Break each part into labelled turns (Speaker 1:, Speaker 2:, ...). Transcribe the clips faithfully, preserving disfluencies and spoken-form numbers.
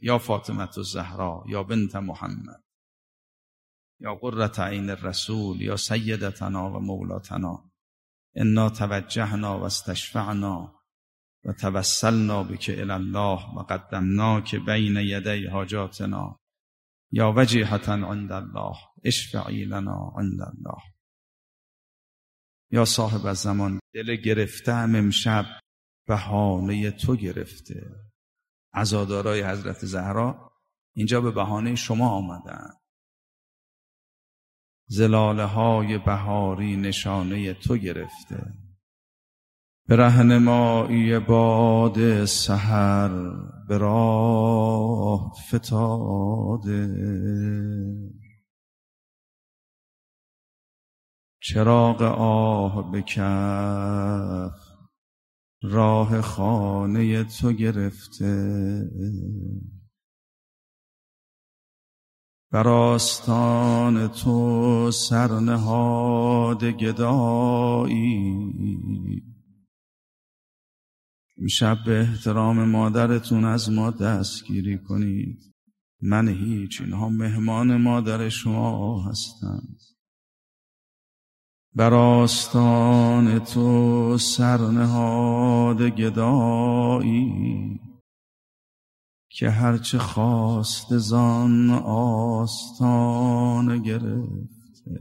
Speaker 1: یا فاطمه الزهرا یا بنت محمد یا قرة عین الرسول یا سیدتنا و مولاتنا، انا توجهنا و استشفعنا و توسلنا بک الی الله و قدمناک بین یدی حاجاتنا یا وجیهة عند الله اشفعی لنا عند الله. یا صاحب الزمان، دل گرفته‌ام امشب بهانه تو گرفته. عزادارای حضرت زهرا اینجا به بهانه شما آمدن. زلاله های بهاری نشانه تو گرفته. به رهنمایی باد سحر به راه فتاده، چراغ آه به کف راه خانه تو گرفته. بر آستان تو سرنهاد گدایی، امشب به احترام مادرتون از ما دستگیری کنید. من هیچ، اینها مهمان مادر شما هستند. بر آستان تو سرنهاد گدایی، که هرچه خواست زان آستان گرفته.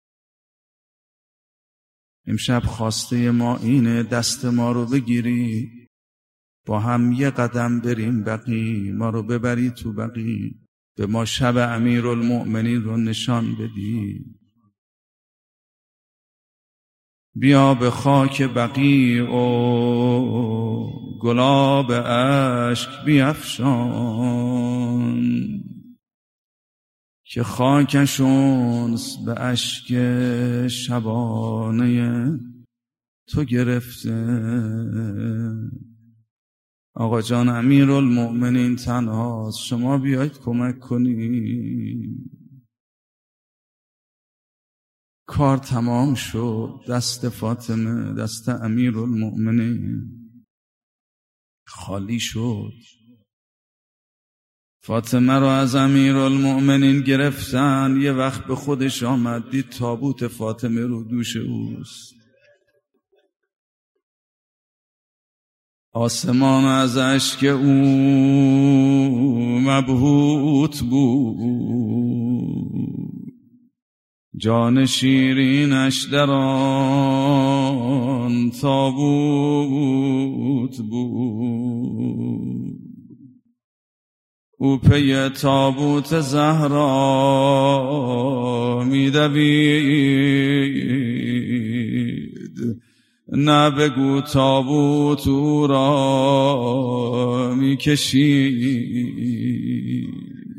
Speaker 1: امشب خواسته ما اینه دست ما رو بگیری، با هم یه قدم بریم بقی، ما رو ببری تو بقی، به ما شب امیرالمؤمنین رو نشان بدی. بیا به خاک بقی و گلاب اشک بیفشان، که خاکشون به اشک شبانه تو گرفته. آقا جان امیرالمؤمنین تنهاست، شما بیایید کمک کنید. کار تمام شد، دست فاطمه، دست امیرالمؤمنین خالی شد. فاطمه رو از امیرالمؤمنین گرفتن. یه وقت به خودش آمد، دید تابوت فاطمه رو دوش اوست. آسمان از اشک او مبهوت بود، جان شیرینش در آن تابوت بود. او پی تابوت زهرا می دوید، نه بگو تابوت او را می کشید.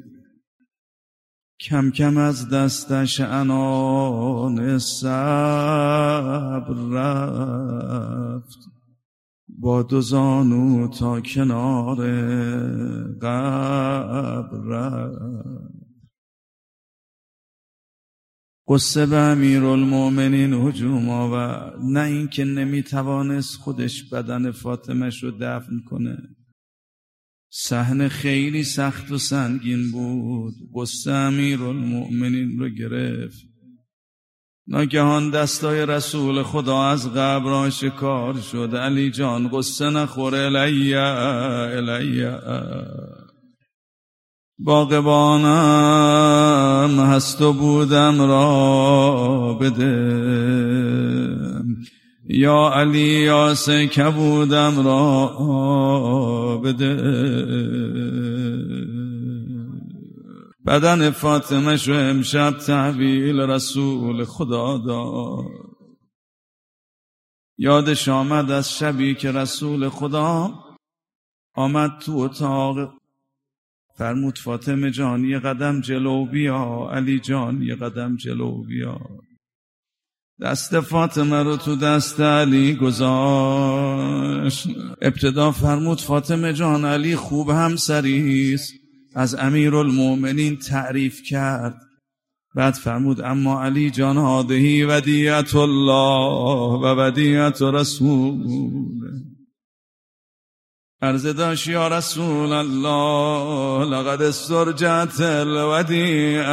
Speaker 1: کم کم از دستش عنان صبر رفت، با دو زانو تا کنار قبر رفت. قصه به امیرالمؤمنین هجوم آورد، نه این که نمی توانست خودش بدن فاطمه‌ش رو دفن کنه. صحنه خیلی سخت و سنگین بود. قصه امیرالمؤمنین رو گرفت. ناگهان دستای رسول خدا از قبر آشکار شد. علی جان قصه نخور، الیه الیه، باغبانم هست و بودم را بده، یا علی یاسه که بودم را بده. بدن فاطمه شو امشب تحویل رسول خدا داد. یادش آمد از شبی که رسول خدا آمد تو اتاق، فرمود فاطمه جان یه قدم جلو بیا، علی جان یه قدم جلو بیا. دست فاطمه رو تو دست علی گذاشت. ابتدا فرمود فاطمه جان علی خوب همسریست، از امیرالمؤمنین تعریف کرد. بعد فرمود اما علی جان هادهی ودیعت الله و ودیعت رسول. عرض داشت یا رسول الله لقد استرجعت الودیع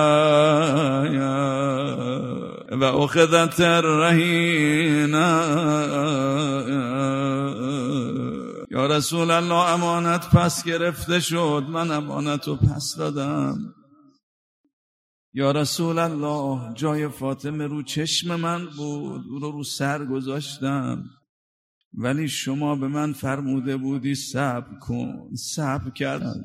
Speaker 1: و اخذت الرهین. یا رسول الله امانت پس گرفته شد، من امانت رو پس دادم. یا رسول الله جای فاطمه رو چشم من بود، او رو رو سر گذاشتم، ولی شما به من فرموده بودی صبر کن. صبر کردم،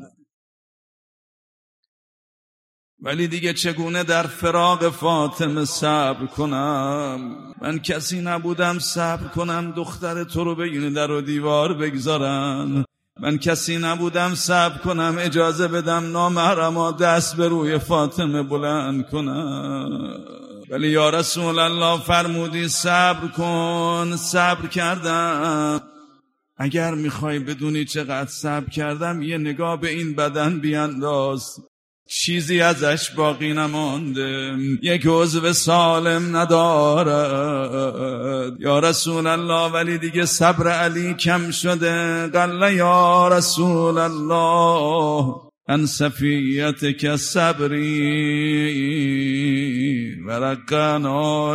Speaker 1: ولی دیگه چگونه در فراق فاطمه صبر کنم؟ من کسی نبودم صبر کنم دختر تو رو بگین در و دیوار بگذارن. من کسی نبودم صبر کنم اجازه بدم نامحرما دست به روی فاطمه بلند کنم. ولی یا رسول الله فرمودی صبر کن. صبر کردم. اگر میخوای بدونی چقدر صبر کردم یه نگاه به این بدن بیانداز، چیزی ازش باقی نمانده، یک عضو سالم ندارد. یا رسول الله ولی دیگه صبر علی کم شده. قال یا رسول الله ان صفیتک صبری و رقنا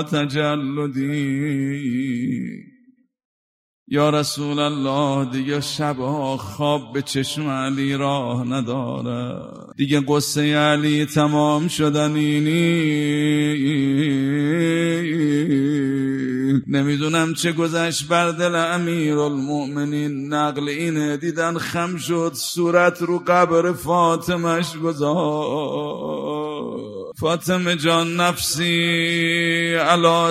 Speaker 1: تجلدی. یا رسول الله دیگه شبها خواب به چشم علی راه نداره، دیگه قصه علی تمام شدنینی. نمیدونم چه گذشت بر دل امیرالمؤمنین. نقل اینه دیدن خم شد، صورت رو قبر فاطمهش گذاشت. فاطمه جان نفسی علی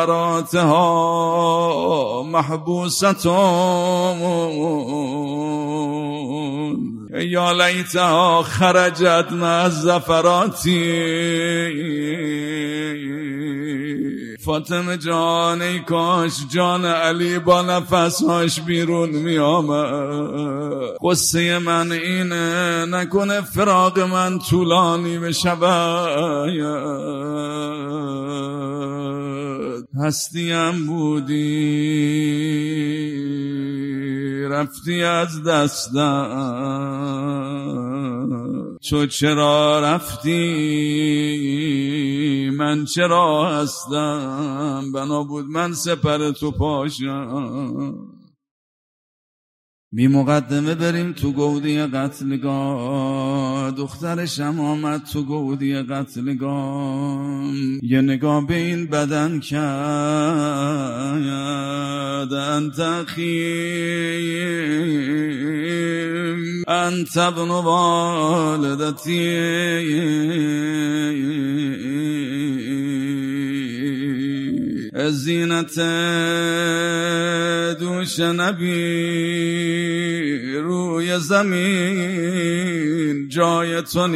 Speaker 1: زفراتها محبوستون یا لیتها خرجت مع زفراتی. فاطمه جان ای کاش جان علی با نفسهاش بیرون می آمد. قصه من اینه نکنه فراق من طولانی بشود. هستیم بودی رفتی از دستم، تو چرا رفتی من چرا هستم، بنا بود من سپر تو پاشم. بی مقدمه بریم تو گودی قتلگاه. دخترشم آمد تو گودی قتلگاه، یه نگاه به این بدن کرد. انت خیم انت ابن والدتی زینت دوش نبی روی زمین جای تو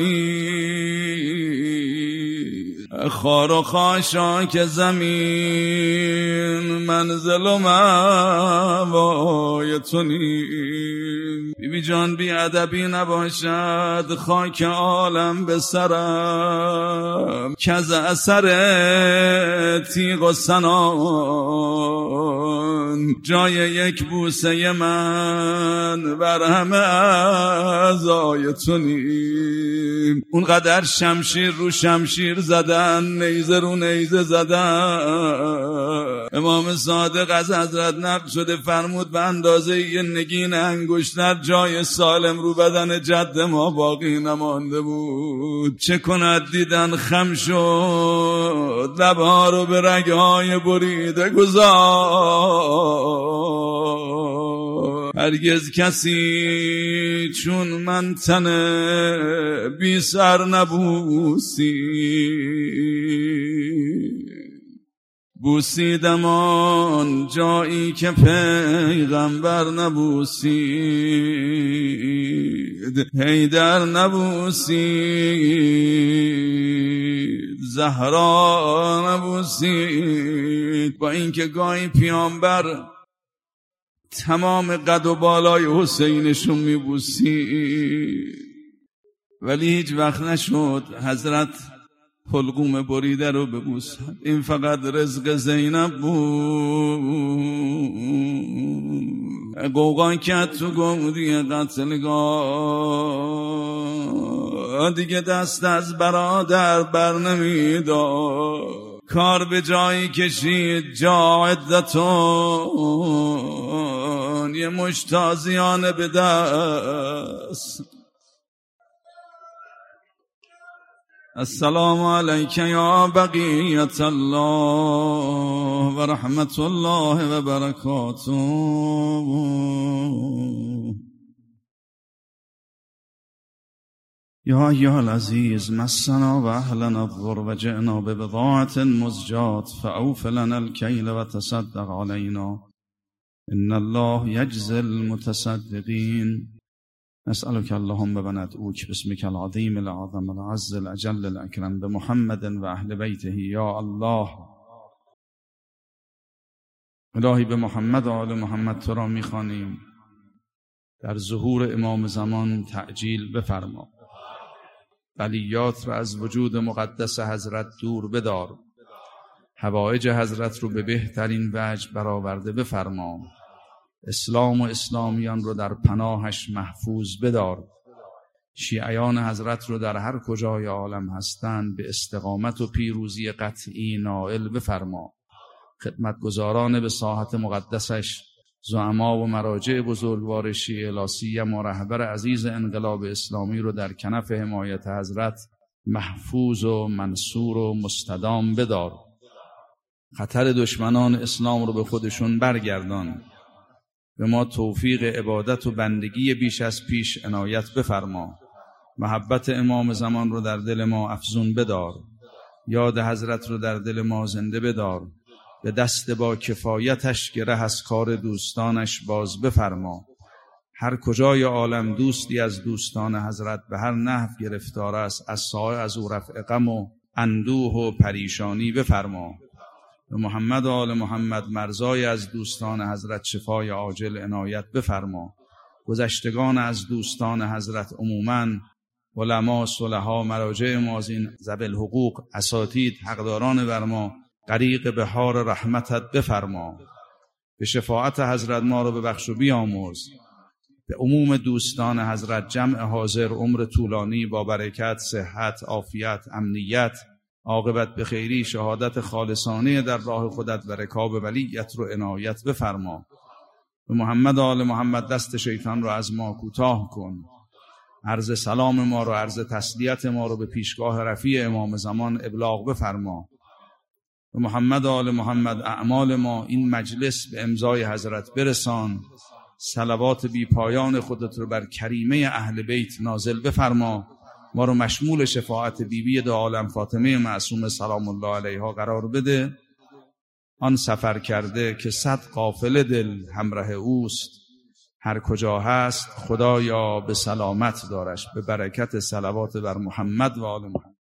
Speaker 1: نیست. خار و خاشاک زمین منزل و موای تو نیست. بی بی جان بی ادبی نباشد خاک عالم به سرم، که از اثر تیغ و سنان جای یک بوسه من بر همه اعضای تو نیم. اون قدر شمشیر رو شمشیر زدن، نیزه رو نیزه زدن. امام صادق از حضرت نقل شده فرمود به اندازه یه نگین انگشتر جای سالم رو بدن جد ما باقی نمانده بود. چه کند دیدن خم شد، لبها رو به رگهای بریده گذار. هرگز کسی چون من تن بی سر نبوسی، بوسیدم آن جایی که پیغمبر نبوسید، حیدر نبوسید، زهرا نبوسید. با اینکه گاهی پیامبر تمام قد و بالای حسینشون میبوسید، ولی هیچ وقت نشد حضرت حلقوم بریده رو ببوسد. این فقط رزق زینب بود. قوقا کرد تو گودی قتلگاه، دیگه دست از برادر بر نمیدار. کار به جایی کشید جا عدتون، یه مشتازیانه به دست. السلام علیک یا بقیت الله و رحمت الله و برکاته. یا ایها العزیز مسنا و اهلنا الضر و جئنا ببضاعة مزجات فاوف لنا الکیل و تصدق علینا ان الله یجزی المتصدقین. نسألك اللهم وندعوك باسمك العظيم الأعظم العز الأجل الأكرم بمحمد و اهل بیته یا الله. الهی به محمد و آل محمد تو را می‌خوانیم، در ظهور امام زمان تعجیل بفرما، بلیات را از وجود مقدس حضرت دور بدار، حوائج حضرت رو به بهترین وجه برآورده بفرما، اسلام و اسلامیان رو در پناهش محفوظ بدار، شیعیان حضرت رو در هر کجای عالم هستند به استقامت و پیروزی قطعی نائل بفرما، خدمتگزاران به ساحت مقدسش، زعما و مراجع بزرگوار شیعه لا سیما رهبر عزیز انقلاب اسلامی رو در کنف حمایت حضرت محفوظ و منصور و مستدام بدار، خطر دشمنان اسلام رو به خودشون برگردان، به ما توفیق عبادت و بندگی بیش از پیش عنایت بفرما، محبت امام زمان رو در دل ما افزون بدار، یاد حضرت رو در دل ما زنده بدار، به دست با کفایتش گره از کار دوستانش باز بفرما، هر کجای عالم دوستی از دوستان حضرت به هر نحو گرفتار است از سایه از او رفع غم و اندوه و پریشانی بفرما، به محمد و آل محمد مرزای از دوستان حضرت شفای عاجل عنایت بفرما، گذشتگان از دوستان حضرت عموماً، علما، صلحا، مراجع مازین، ذوی الحقوق، اساتید، حقداران بر ما غریق بحار رحمتت بفرما، به شفاعت حضرت ما رو ببخش و بیامرز، به عموم دوستان حضرت جمع حاضر عمر طولانی با برکت، صحت، عافیت، امنیت، عاقبت به خیری، شهادت خالصانه در راه خودت و رکاب ولیت رو عنایت بفرما، به محمد و آل محمد دست شیطان رو از ما کوتاه کن، عرض سلام ما رو، عرض تسلیت ما رو به پیشگاه رفیع امام زمان ابلاغ بفرما، به محمد و آل محمد اعمال ما این مجلس به امضای حضرت برسان، صلوات بی پایان خودت رو بر کریمه اهل بیت نازل بفرما، ما رو مشمول شفاعت بیبی دو عالم فاطمه معصومه سلام الله علیها قرار بده، آن سفر کرده که صد قافله دل همراه اوست، هر کجا هست خدایا به سلامت دارش، به برکت صلوات بر محمد و آل محمد.